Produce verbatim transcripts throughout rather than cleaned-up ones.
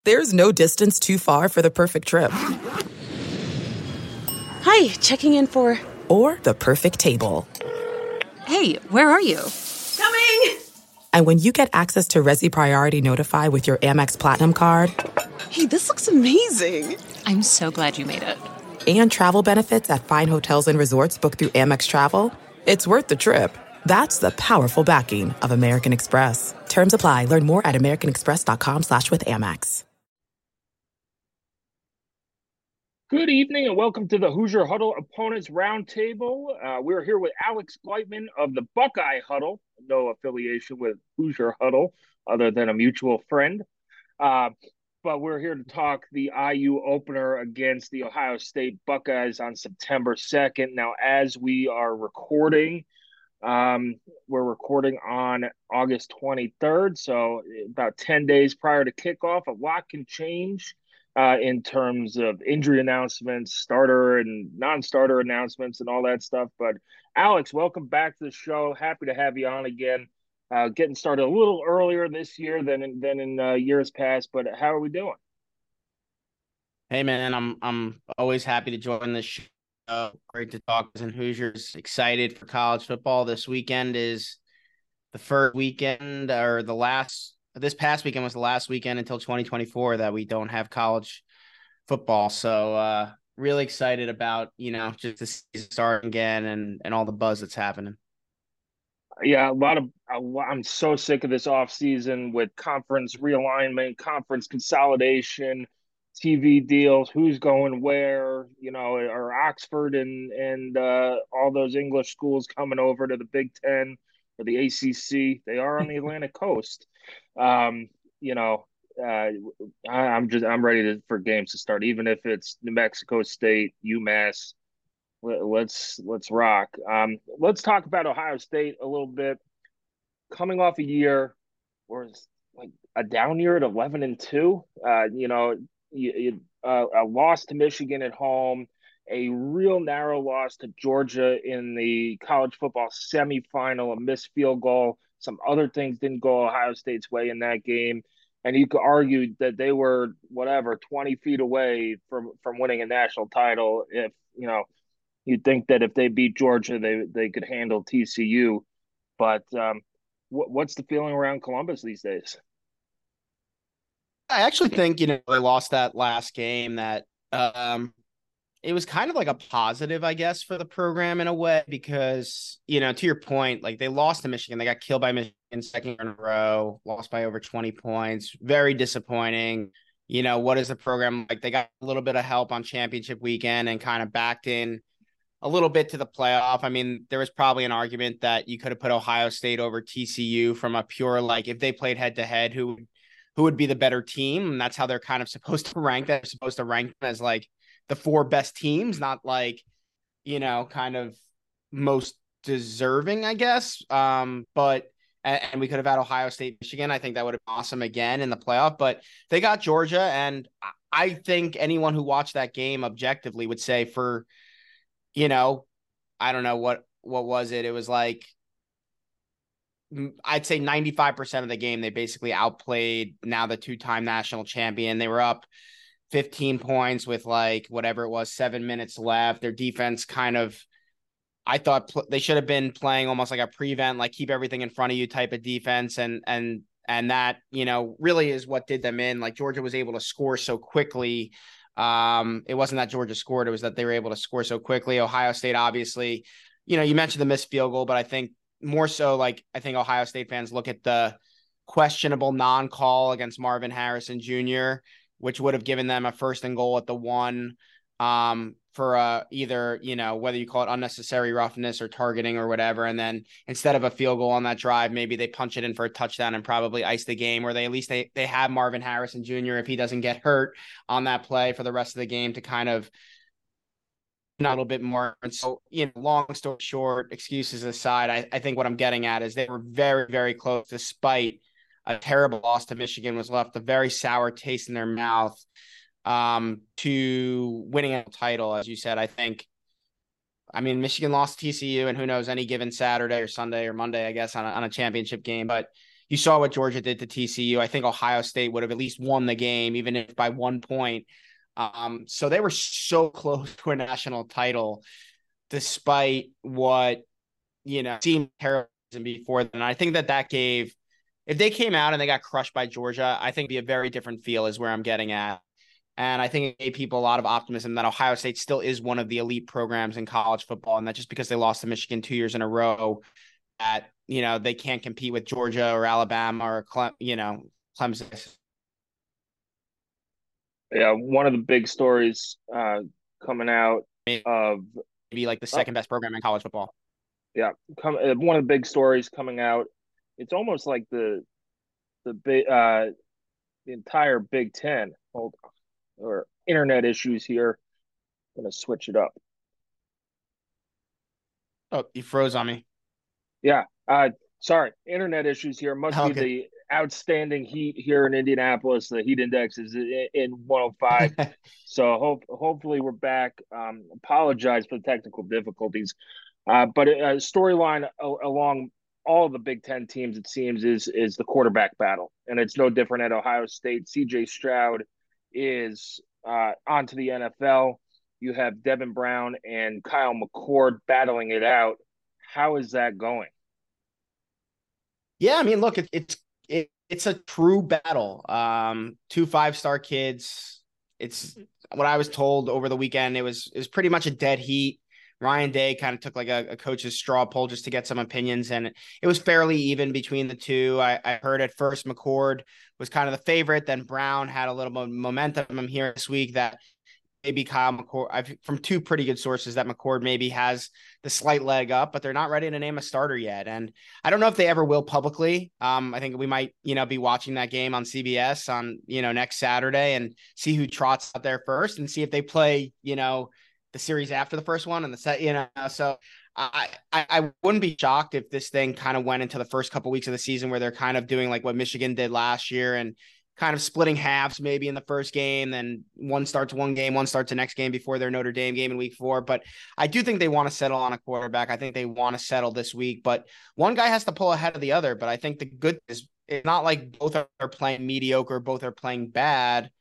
There's no distance too far for the perfect trip. Hi, checking in for... Or the perfect table. Hey, where are you? Coming! And when you get access to Resi Priority Notify with your Amex Platinum card... Hey, this looks amazing! I'm so glad you made it. And travel benefits at fine hotels and resorts booked through Amex Travel, it's worth the trip. That's the powerful backing of American Express. Terms apply. Learn more at americanexpress.com slash with Amex. Good evening and welcome to the Hoosier Huddle Opponents Roundtable. Uh, we're here with Alex Gleitman of the Buckeye Huddle. No affiliation with Hoosier Huddle other than a mutual friend. Uh, but we're here to talk the I U opener against the Ohio State Buckeyes on September second. Now, as we are recording, um, we're recording on August twenty-third, so about ten days prior to kickoff. A lot can change. Uh, in terms of injury announcements, starter and non-starter announcements and all that stuff. But Alex, welcome back to the show. Happy to have you on again. Uh, getting started a little earlier this year than in, than in uh, years past, but how are we doing? Hey man, I'm I'm always happy to join this show. Great to talk as in Hoosiers. Excited for college football. This weekend is the first weekend or the last This past weekend was the last weekend until twenty twenty-four that we don't have college football. So uh, really excited about, you know, just the season starting again and, and all the buzz that's happening. Yeah, a lot of a lot, I'm so sick of this offseason with conference realignment, conference consolidation, T V deals, who's going where, you know, are Oxford and, and uh, all those English schools coming over to the Big Ten or the A C C. They are on the Atlantic coast. Um, you know, uh, I, I'm just I'm ready to, for games to start, even if it's New Mexico State, UMass. Let, let's let's rock. Um, let's talk about Ohio State a little bit. Coming off a year where it's like a down year at eleven and two. Uh, you know, you, you, uh, a loss to Michigan at home, a real narrow loss to Georgia in the college football semifinal, a missed field goal. Some other things didn't go Ohio State's way in that game. And you could argue that they were, whatever, twenty feet away from, from winning a national title. If, you know, you'd think that if they beat Georgia, they, they could handle T C U. But um, what, what's the feeling around Columbus these days? I actually think, you know, they lost that last game that um, it was kind of like a positive, I guess, for the program in a way, because, you know, to your point, like they lost to Michigan. They got killed by Michigan second year in a row, lost by over twenty points. Very disappointing. You know, what is the program like? They got a little bit of help on championship weekend and kind of backed in a little bit to the playoff. I mean, there was probably an argument that you could have put Ohio State over T C U from a pure, like, if they played head to head, who who would be the better team? And that's how they're kind of supposed to rank. They're supposed to rank them as like the four best teams, not like, you know, kind of most deserving, I guess. Um, but and, and we could have had Ohio State, Michigan. I think that would have been awesome again in the playoff. But they got Georgia, and I think anyone who watched that game objectively would say for, you know, I don't know what what was it? It was like, I'd say ninety-five percent of the game, they basically outplayed now the two-time national champion. They were up fifteen points with like whatever it was, seven minutes left. Their defense kind of, I thought pl- they should have been playing almost like a prevent, like keep everything in front of you type of defense. And, and, and that, you know, really is what did them in. Like Georgia was able to score so quickly. Um, it wasn't that Georgia scored, it was that they were able to score so quickly. Ohio State, obviously, you know, you mentioned the missed field goal, but I think more so, like, I think Ohio State fans look at the questionable non-call against Marvin Harrison Junior, which would have given them a first and goal at the one, um, for uh, either, you know, whether you call it unnecessary roughness or targeting or whatever. And then instead of a field goal on that drive, maybe they punch it in for a touchdown and probably ice the game, or they at least they, they have Marvin Harrison Junior, if he doesn't get hurt on that play for the rest of the game, to kind of a little bit more. And so, you know, long story short, excuses aside, I, I think what I'm getting at is they were very, very close, despite a terrible loss to Michigan, was left a very sour taste in their mouth, um, to winning a title. As you said, I think, I mean, Michigan lost to T C U, and who knows, any given Saturday or Sunday or Monday, I guess, on a, on a championship game. But, you saw what Georgia did to T C U. I think Ohio State would have at least won the game, even if by one point. Um, so they were so close to a national title, despite what, you know, seemed terrible before then. And I think that that gave, if they came out and they got crushed by Georgia, I think it'd be a very different feel is where I'm getting at. And I think it gave people a lot of optimism that Ohio State still is one of the elite programs in college football. And that just because they lost to Michigan two years in a row, that, you know, they can't compete with Georgia or Alabama or, Cle- you know, Clemson. Yeah, one of the big stories uh, coming out of maybe like the second best program in college football. Yeah, come one of the big stories coming out. It's almost like the the big uh, the entire Big Ten. Hold on, or internet issues here. I'm gonna switch it up. Oh, you froze on me. Yeah, uh, sorry, internet issues here. Must okay. be the outstanding heat here in Indianapolis. The heat index is in one oh five. So hope, hopefully we're back. Um, apologize for the technical difficulties. Uh, but a storyline along all the Big Ten teams, it seems, is is the quarterback battle. And it's no different at Ohio State. C J Stroud is uh, onto the N F L. You have Devin Brown and Kyle McCord battling it out. How is that going? Yeah, I mean, look, it, it's it, it's a true battle. Um, two five-star kids. It's what I was told over the weekend. It was it was pretty much a dead heat. Ryan Day kind of took like a, a coach's straw poll just to get some opinions, and it was fairly even between the two. I, I heard at first McCord was kind of the favorite, then Brown had a little more momentum. I'm hearing this week that maybe Kyle McCord, I've from two pretty good sources that McCord maybe has the slight leg up, but they're not ready to name a starter yet. And I don't know if they ever will publicly. Um, I think we might, you know, be watching that game on C B S on, you know, next Saturday and see who trots out there first and see if they play, you know, the series after the first one and the set, you know, so I, I, I wouldn't be shocked if this thing kind of went into the first couple of weeks of the season where they're kind of doing like what Michigan did last year and kind of splitting halves maybe in the first game, then one starts one game, one starts the next game before their Notre Dame game in week four. But I do think they want to settle on a quarterback. I think they want to settle this week, but one guy has to pull ahead of the other. But I think the good is it's not like both are playing mediocre, both are playing bad.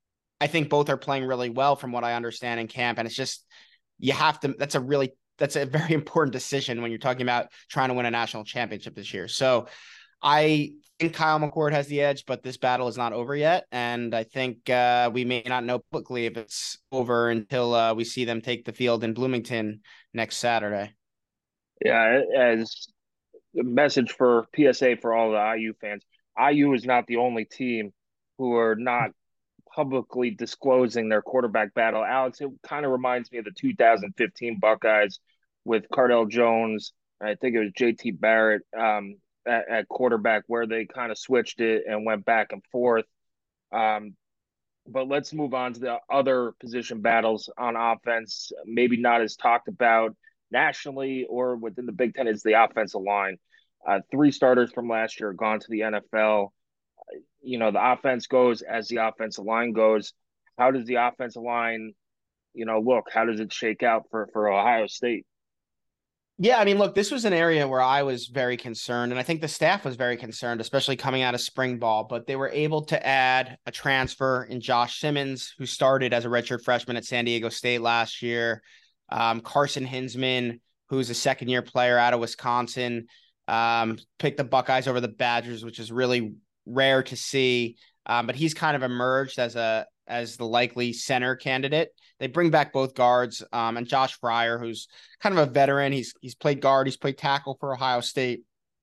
I think both are playing really well from what I understand in camp. And it's just, you have to, that's a really, that's a very important decision when you're talking about trying to win a national championship this year. So I think Kyle McCord has the edge, but this battle is not over yet. And I think uh, we may not know publicly if it's over until uh, we see them take the field in Bloomington next Saturday. Yeah, as a message for P S A for all the I U fans, I U is not the only team who are not publicly disclosing their quarterback battle. Alex, it kind of reminds me of the two thousand fifteen Buckeyes with Cardell Jones. I think it was J T Barrett. Um, At, at quarterback where they kind of switched it and went back and forth. Um, but let's move on to the other position battles on offense, maybe not as talked about nationally or within the Big Ten is the offensive line. Uh, three starters from last year gone to the N F L. You know, the offense goes as the offensive line goes. How does the offensive line, you know, look? How does it shake out for, for Ohio State? Yeah, I mean, look, this was an area where I was very concerned, and I think the staff was very concerned, especially coming out of spring ball, but they were able to add a transfer in Josh Simmons, who started as a redshirt freshman at San Diego State last year. Um, Carson Hinsman, who's a second-year player out of Wisconsin, um, picked the Buckeyes over the Badgers, which is really rare to see, um, but he's kind of emerged as a as the likely center candidate. They bring back both guards, um, and Josh Fryer, who's kind of a veteran. He's he's played guard, he's played tackle for Ohio State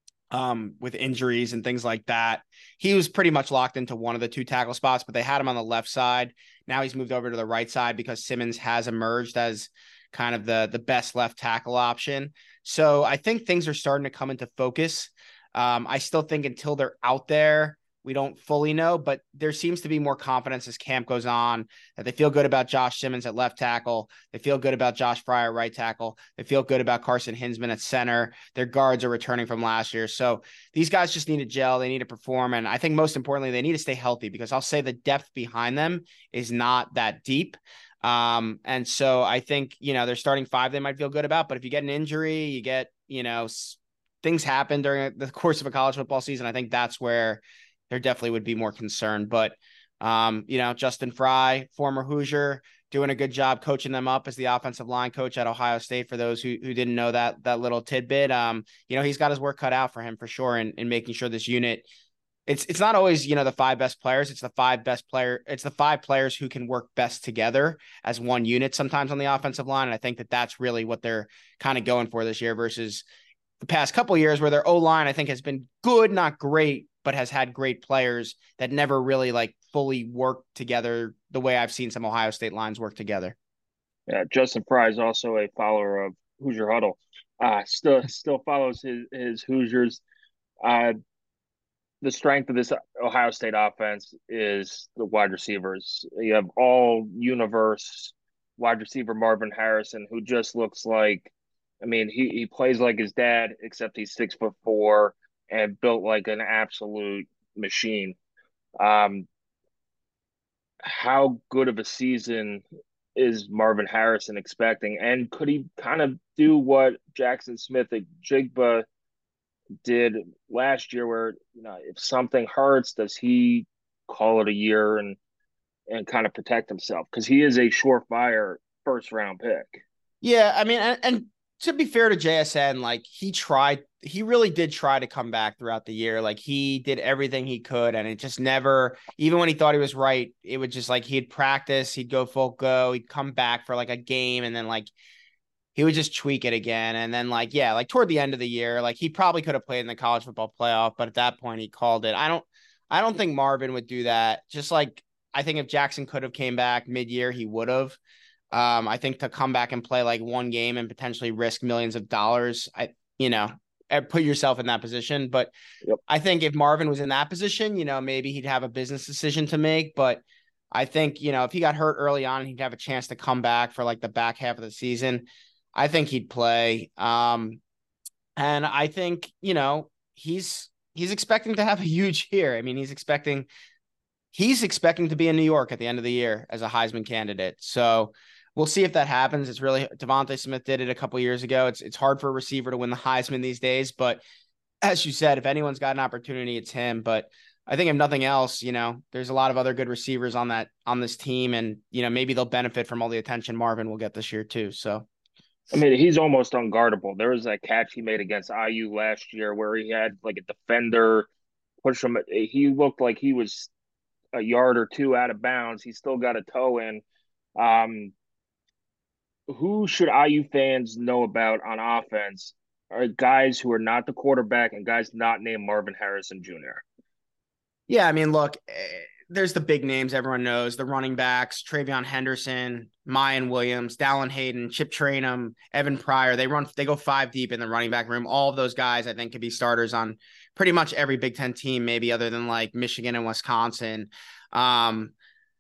um, with injuries and things like that. He was pretty much locked into one of the two tackle spots, but they had him on the left side. Now he's moved over to the right side because Simmons has emerged as kind of the, the best left tackle option. So I think things are starting to come into focus. Um, I still think until they're out there, we don't fully know, but there seems to be more confidence as camp goes on that they feel good about Josh Simmons at left tackle. They feel good about Josh Fryer, right tackle. They feel good about Carson Hinsman at center. Their guards are returning from last year. So these guys just need to gel. They need to perform. And I think most importantly, they need to stay healthy because I'll say the depth behind them is not that deep. Um, and so I think, you know, their starting five, they might feel good about, but if you get an injury, you get, you know, things happen during the course of a college football season. I think that's where there definitely would be more concern. But, um, you know, Justin Fry, former Hoosier, doing a good job coaching them up as the offensive line coach at Ohio State. For those who, who didn't know that, that little tidbit, um, you know, he's got his work cut out for him for sure. in, in making sure this unit, it's, it's not always, you know, the five best players. It's the five best player. It's the five players who can work best together as one unit sometimes on the offensive line. And I think that that's really what they're kind of going for this year versus the past couple of years where their O-line, I think, has been good, not great, but has had great players that never really like fully worked together the way I've seen some Ohio State lines work together. Yeah, Justin Fry is also a follower of Hoosier Huddle. Uh, still still follows his, his Hoosiers. Uh, the strength of this Ohio State offense is the wide receivers. You have all universe wide receiver Marvin Harrison, who just looks like, I mean, he, he plays like his dad, except he's six foot four and built like an absolute machine. Um, how good of a season is Marvin Harrison expecting? And could he kind of do what Jackson Smith at Jigba did last year, where, you know, if something hurts, does he call it a year and and kind of protect himself? Because he is a surefire first round pick. Yeah, I mean, and, and to be fair to J S N, like he tried, he really did try to come back throughout the year. Like he did everything he could, and it just never, even when he thought he was right, it would just like he'd practice, he'd go full go, he'd come back for like a game, and then like he would just tweak it again. And then like, yeah, like toward the end of the year, like he probably could have played in the college football playoff, but at that point he called it. I don't, I don't think Marvin would do that. Just like, I think if Jackson could have came back mid-year, he would have. Um, I think to come back and play like one game and potentially risk millions of dollars, I, you know, put yourself in that position. But yep. I think if Marvin was in that position, you know, maybe he'd have a business decision to make. But I think, you know, if he got hurt early on, he'd have a chance to come back for like the back half of the season. I think he'd play. Um, and I think, you know, he's, he's expecting to have a huge year. I mean, he's expecting, he's expecting to be in New York at the end of the year as a Heisman candidate. So we'll see if that happens. It's really, Devontae Smith did it a couple years ago. It's, it's hard for a receiver to win the Heisman these days, but as you said, if anyone's got an opportunity, it's him. But I think if nothing else, you know, there's a lot of other good receivers on that, on this team. And, you know, maybe they'll benefit from all the attention Marvin will get this year too. So, I mean, he's almost unguardable. There was that catch he made against I U last year where he had like a defender push him. He looked like he was a yard or two out of bounds. He still got a toe in. Um, who should I U fans know about on offense are guys who are not the quarterback and guys not named Marvin Harrison Junior? Yeah, I mean, look, there's the big names everyone knows, the running backs, Travion Henderson, Mayan Williams, Dallin Hayden, Chip Trainum, Evan Pryor. They run, they go five deep in the running back room. All of those guys, I think, could be starters on pretty much every Big Ten team, maybe other than like Michigan and Wisconsin. Um,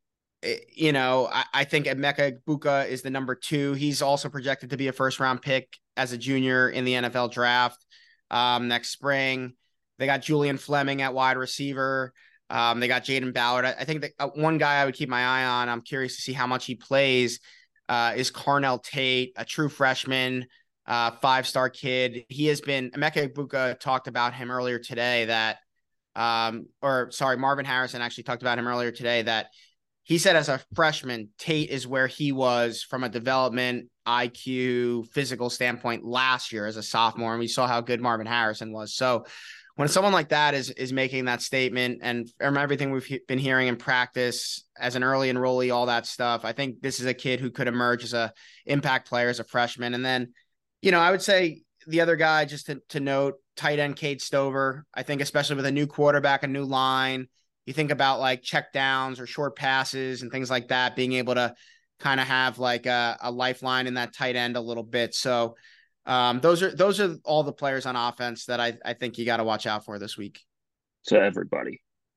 you know, I, I think Emeka Egbuka is the number two. He's also projected to be a first round pick as a junior in the N F L draft um, next spring. They got Julian Fleming at wide receiver. Um, they got Jaden Ballard. I, I think that uh, one guy I would keep my eye on, I'm curious to see how much he plays, uh, is Carnell Tate, a true freshman, uh, five-star kid. He has been, Emeka Egbuka talked about him earlier today that, um, or sorry, Marvin Harrison actually talked about him earlier today that he said as a freshman, Tate is where he was from a development, I Q, physical standpoint last year as a sophomore. And we saw how good Marvin Harrison was. So when someone like that is is making that statement, and from everything we've he- been hearing in practice as an early enrollee, all that stuff, I think this is a kid who could emerge as a impact player as a freshman. And then, you know, I would say the other guy, just to, to note, tight end Cade Stover. I think especially with a new quarterback, a new line, you think about like check downs or short passes and things like that, being able to kind of have like a, a lifeline in that tight end a little bit. So um, those are those are all the players on offense that I, I think you got to watch out for this week. So everybody,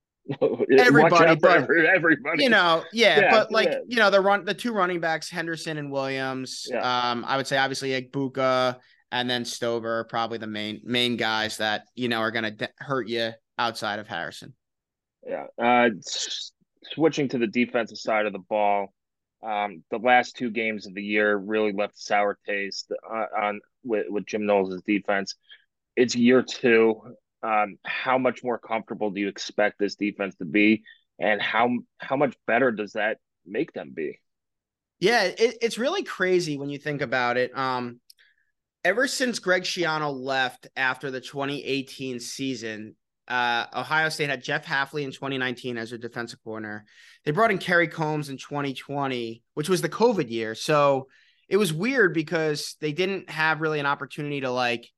everybody, but every, everybody, you know, yeah, yeah but like yeah. you know, the run the two running backs, Henderson and Williams. Yeah. Um, I would say obviously Egbuka and then Stover are probably the main main guys that you know are going to de- hurt you outside of Harrison. Yeah. Uh, s- switching to the defensive side of the ball, um, the last two games of the year really left a sour taste uh, on with, with Jim Knowles' defense. it's year two. Um, how much more comfortable do you expect this defense to be, and how how much better does that make them be? Yeah, it, it's really crazy when you think about it. Um, ever since Greg Schiano left after the twenty eighteen season, uh, Ohio State had Jeff Hafley in twenty nineteen as their defensive corner. They brought in Kerry Combs in twenty twenty, which was the COVID year. So it was weird because they didn't have really an opportunity to like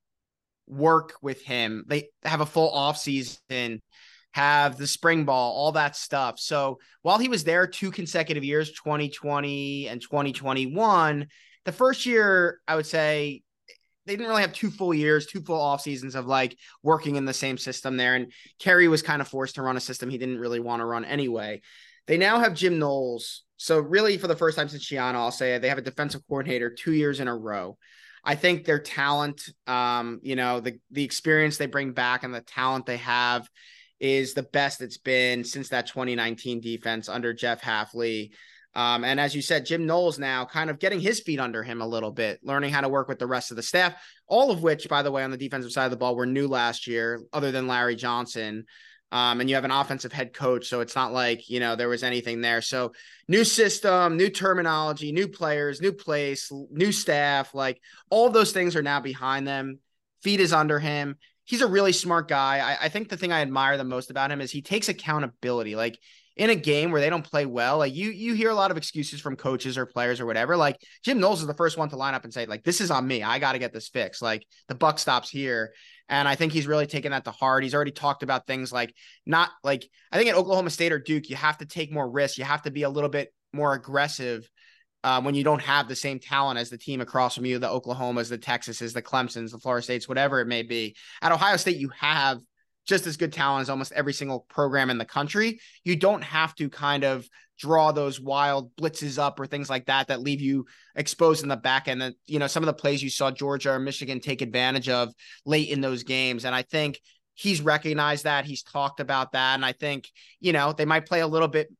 work with him. They have a full off season, have the spring ball, all that stuff. So while he was there two consecutive years, twenty twenty and twenty twenty-one, the first year, I would say they didn't really have two full years, two full off seasons of like working in the same system there. And Kerry was kind of forced to run a system he didn't really want to run anyway. They now have Jim Knowles. So really for the first time since Schiano, I'll say they have a defensive coordinator two years in a row. I think their talent, um, you know, the the experience they bring back and the talent they have is the best it's been since that twenty nineteen defense under Jeff Hafley. Um, and as you said, Jim Knowles now kind of getting his feet under him a little bit, learning how to work with the rest of the staff, all of which, by the way, on the defensive side of the ball were new last year, other than Larry Johnson. Um, and you have an offensive head coach, so it's not like, you know, there was anything there. So new system, new terminology, new players, new place, new staff, like all of those things are now behind them. Feet is under him. He's a really smart guy. I, I think the thing I admire the most about him is he takes accountability. Like in a game where they don't play well, like you, you hear a lot of excuses from coaches or players or whatever. Like Jim Knowles is the first one to line up and say, like, this is on me. I got to get this fixed. Like the buck stops here. And I think he's really taken that to heart. He's already talked about things like not like, I think at Oklahoma State or Duke, you have to take more risks. You have to be a little bit more aggressive uh, when you don't have the same talent as the team across from you, the Oklahomas, the Texases, the Clemsons, the Florida States, whatever it may be. At Ohio State, you have just as good talent as almost every single program in the country. You don't have to kind of draw those wild blitzes up or things like that that leave you exposed in the back end. And, you know, some of the plays you saw Georgia or Michigan take advantage of late in those games. And I think he's recognized that. He's talked about that. And I think, you know, they might play a little bit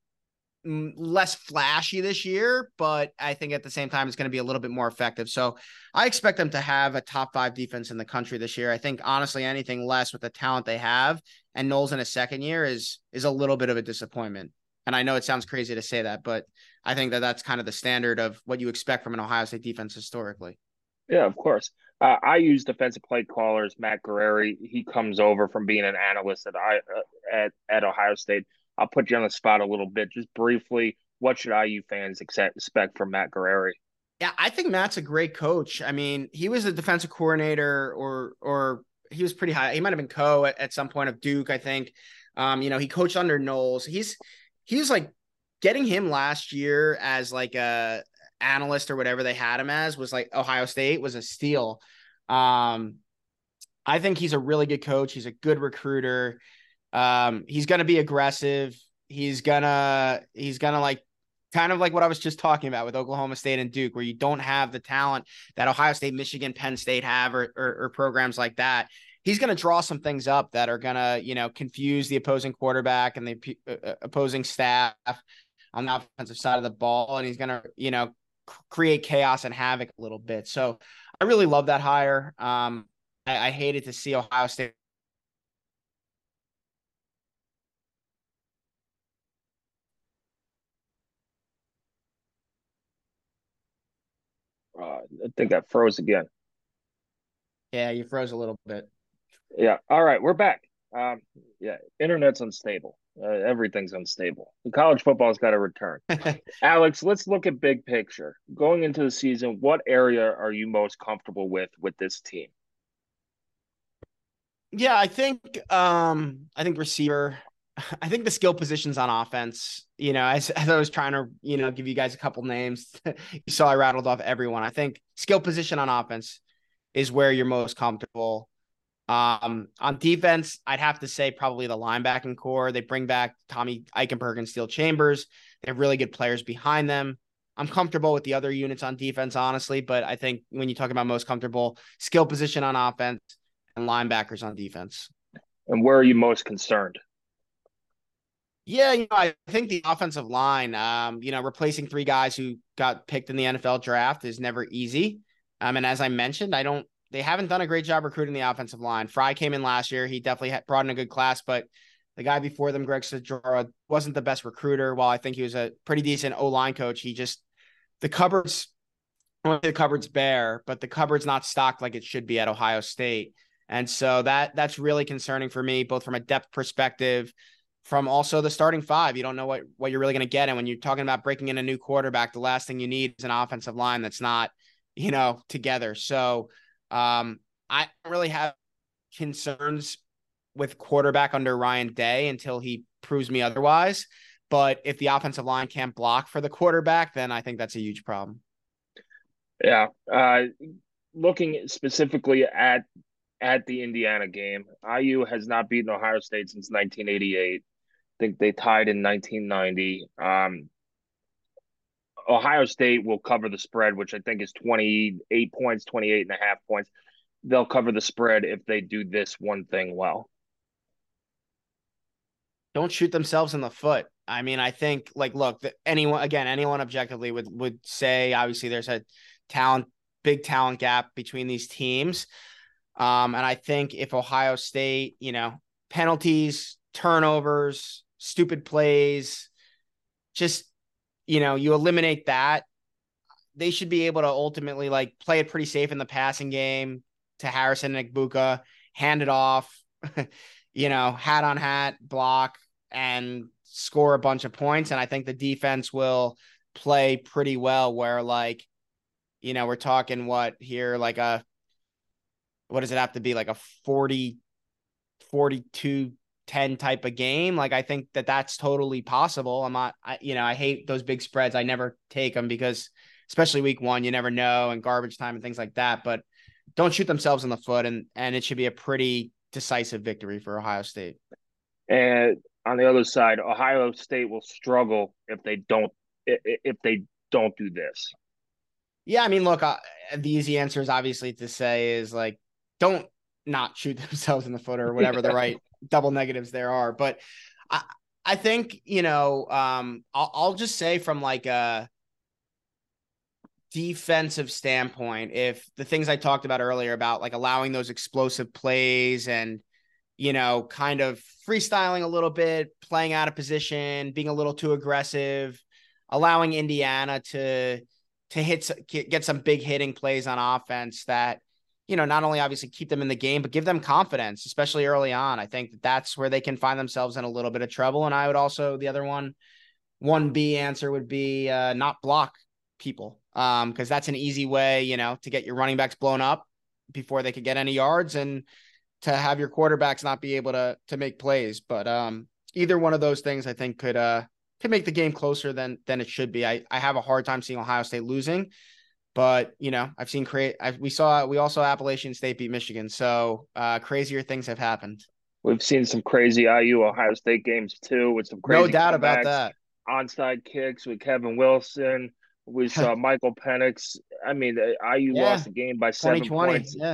less flashy this year, but I think at the same time, it's going to be a little bit more effective. So I expect them to have a top five defense in the country this year. I think honestly, anything less with the talent they have and Knowles in a second year is, is a little bit of a disappointment. And I know it sounds crazy to say that, but I think that that's kind of the standard of what you expect from an Ohio State defense historically. Yeah, of course. Uh, I use defensive play callers, Matt Guerrieri. He comes over from being an analyst at I uh, at at Ohio State. I'll put you on the spot a little bit, just briefly. What should I U fans expect from Matt Guerrieri? Yeah, I think Matt's a great coach. I mean, he was a defensive coordinator, or or he was pretty high. He might have been co at, at some point of Duke, I think. Um, you know, he coached under Knowles. He's he was like getting him last year as like a analyst or whatever they had him as was like Ohio State was a steal. Um, I think he's a really good coach. He's a good recruiter. Um, he's going to be aggressive. He's gonna, he's gonna like kind of like what I was just talking about with Oklahoma State and Duke, where you don't have the talent that Ohio State, Michigan, Penn State have, or, or, or programs like that. He's going to draw some things up that are going to, you know, confuse the opposing quarterback and the uh, opposing staff on the offensive side of the ball. And he's going to, you know, create chaos and havoc a little bit. So I really love that hire. Um, I, I hated to see Ohio State. Uh, I think I froze again. Yeah, you froze a little bit. Yeah. All right, we're back. Um, yeah, internet's unstable. Uh, everything's unstable. The college football's got to return. Alex, let's look at big picture. Going into the season, what area are you most comfortable with with this team? Yeah, I think um, I think receiver. I think the skill positions on offense, you know, as, as I was trying to, you know, give you guys a couple names, you saw I rattled off everyone. I think skill position on offense is where you're most comfortable. Um, on defense, I'd have to say probably the linebacking core. They bring back Tommy Eichenberg and Steel Chambers. They have really good players behind them. I'm comfortable with the other units on defense, honestly, but I think when you talk about most comfortable, skill position on offense and linebackers on defense. And where are you most concerned? Yeah, you know, I think the offensive line, um, you know, replacing three guys who got picked in the N F L draft is never easy. Um, and as I mentioned, I don't they haven't done a great job recruiting the offensive line. Fry came in last year. He definitely had brought in a good class, but the guy before them, Greg Sedora, wasn't the best recruiter. While I think he was a pretty decent O-line coach, he just, the cupboard's, I want to say the cupboard's bare, but the cupboard's not stocked like it should be at Ohio State. And so that that's really concerning for me, both from a depth perspective, from also the starting five. You don't know what, what you're really going to get. And when you're talking about breaking in a new quarterback, the last thing you need is an offensive line that's not, you know, together. So um, I don't really have concerns with quarterback under Ryan Day until he proves me otherwise. But if the offensive line can't block for the quarterback, then I think that's a huge problem. Yeah. Uh, looking specifically at at the Indiana game, I U has not beaten Ohio State since nineteen eighty-eight. I think they tied in nineteen ninety. Um, Ohio State will cover the spread, which I think is twenty-eight points, twenty-eight and a half points. They'll cover the spread if they do this one thing well. Don't shoot themselves in the foot. I mean, I think, like, look, anyone, again, anyone objectively would, would say, obviously, there's a talent, big talent gap between these teams. Um, and I think if Ohio State, you know, penalties, turnovers, stupid plays, just, you know, you eliminate that, they should be able to ultimately, like, play it pretty safe in the passing game to Harrison and Igbuka, hand it off, you know, hat on hat, block, and score a bunch of points. And I think the defense will play pretty well where, like, you know, we're talking what here, like a, what does it have to be? Like a forty, forty-two, ten type of game. Like, I think that that's totally possible. I'm not, I, you know, I hate those big spreads. I never take them because especially week one, you never know, and garbage time and things like that, but don't shoot themselves in the foot. And, and it should be a pretty decisive victory for Ohio State. And on the other side, Ohio State will struggle if they don't, if they don't do this. Yeah. I mean, look, uh, the easy answer is obviously to say is like, don't not shoot themselves in the foot or whatever the right double negatives there are. But I, I think, you know, um, I'll, I'll just say from like a defensive standpoint, if the things I talked about earlier about like allowing those explosive plays and, you know, kind of freestyling a little bit, playing out of position, being a little too aggressive, allowing Indiana to, to hit, get some big hitting plays on offense that, you know, not only obviously keep them in the game, but give them confidence, especially early on. I think that that's where they can find themselves in a little bit of trouble. And I would also, the other one, one B answer would be uh, not block people. Um, cause that's an easy way, you know, to get your running backs blown up before they could get any yards and to have your quarterbacks not be able to, to make plays. But um, either one of those things I think could, uh, could make the game closer than, than it should be. I, I have a hard time seeing Ohio State losing, but you know, I've seen create, we saw, we also Appalachian State beat Michigan. So uh, crazier things have happened. We've seen some crazy I U Ohio State games too, with some crazy no doubt about that. Onside kicks with Kevin Wilson. We saw Michael Penix. I mean, I U yeah. lost the game by seven points. Yeah.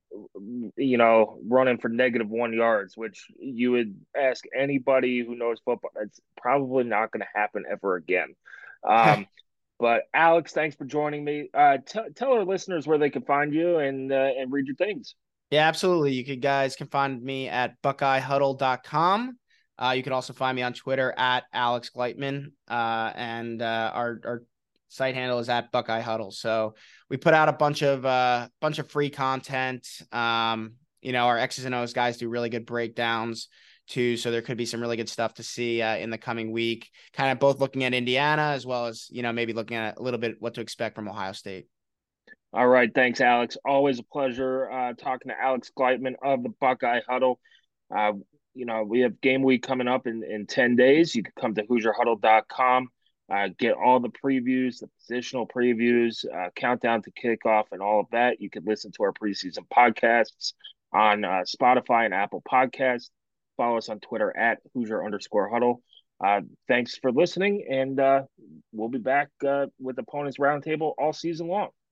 You know, running for negative one yards, which you would ask anybody who knows football. It's probably not going to happen ever again. Um, but Alex, thanks for joining me. Uh, t- tell our listeners where they can find you and uh, and read your things. Yeah, absolutely. You could guys can find me at buckeye huddle dot com. Uh, you can also find me on Twitter at Alex Gleitman. Uh, and uh, our our site handle is at Buckeye Huddle. So we put out a bunch of uh bunch of free content. Um, you know, our X's and O's guys do really good breakdowns too. So there could be some really good stuff to see uh, in the coming week, kind of both looking at Indiana as well as, you know, maybe looking at a little bit what to expect from Ohio State. All right. Thanks, Alex. Always a pleasure uh, talking to Alex Gleitman of the Buckeye Huddle. Uh, you know, we have game week coming up in, in ten days. You can come to Hoosier Huddle dot com. Uh, get all the previews, the positional previews, uh, countdown to kickoff, and all of that. You can listen to our preseason podcasts on uh, Spotify and Apple Podcasts. Follow us on Twitter at Hoosier underscore Huddle. Uh, thanks for listening, and uh, we'll be back uh, with Opponents Roundtable all season long.